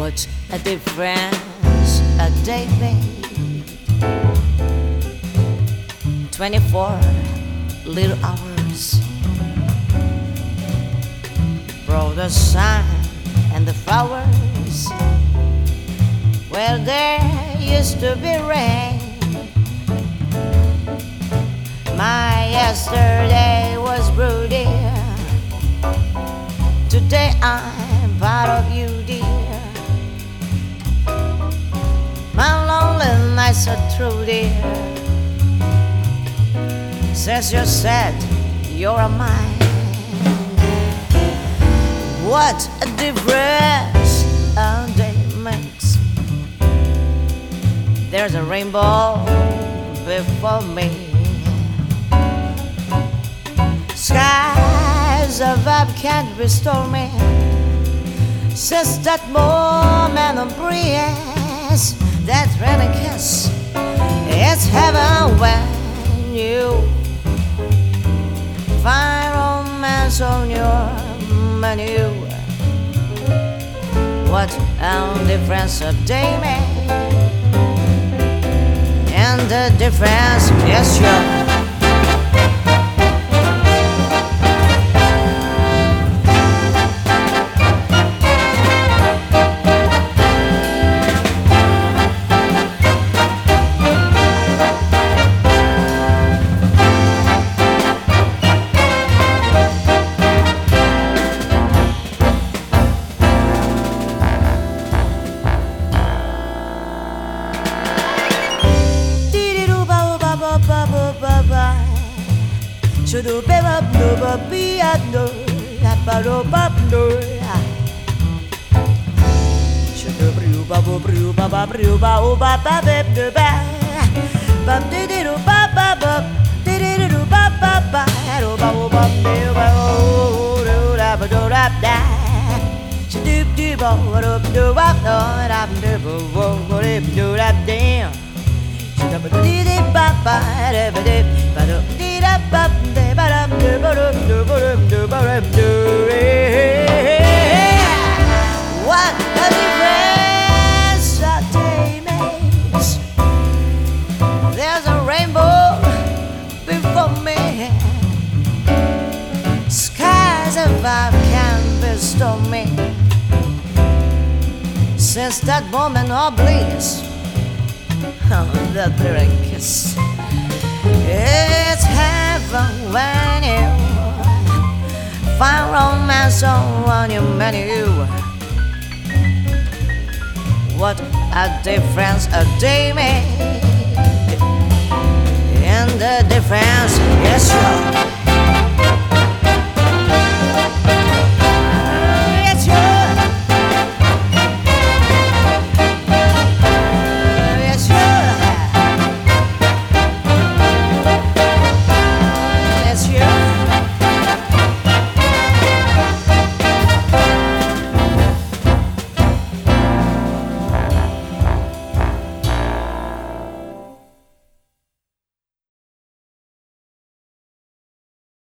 What a difference a day made. 24 little hours brought the sun and the flowers where there used to be rain. My yesterday was broody. Today I'm part of you, dear. My lonely nights are through, dear. Since you said you're mine, what a difference a day makes. There's a rainbow before me. Skies above can't restore me. Since that moment of breeze, that rainy kiss, it's heaven when you find romance on your menu. What a difference a day made, and the difference is sure. Should be up, no, be at no, up, no. Should brew, bubble, brew, baba, brew, baba, baba, baby, bab, did it, baba, did it, baba, baba, what a difference a day makes. There's a rainbow before me. Skies above can be stormy. Since that moment of bliss, oh, that very kiss, it's heaven when you find romance on your menu. What a difference a day made, and the difference is sure.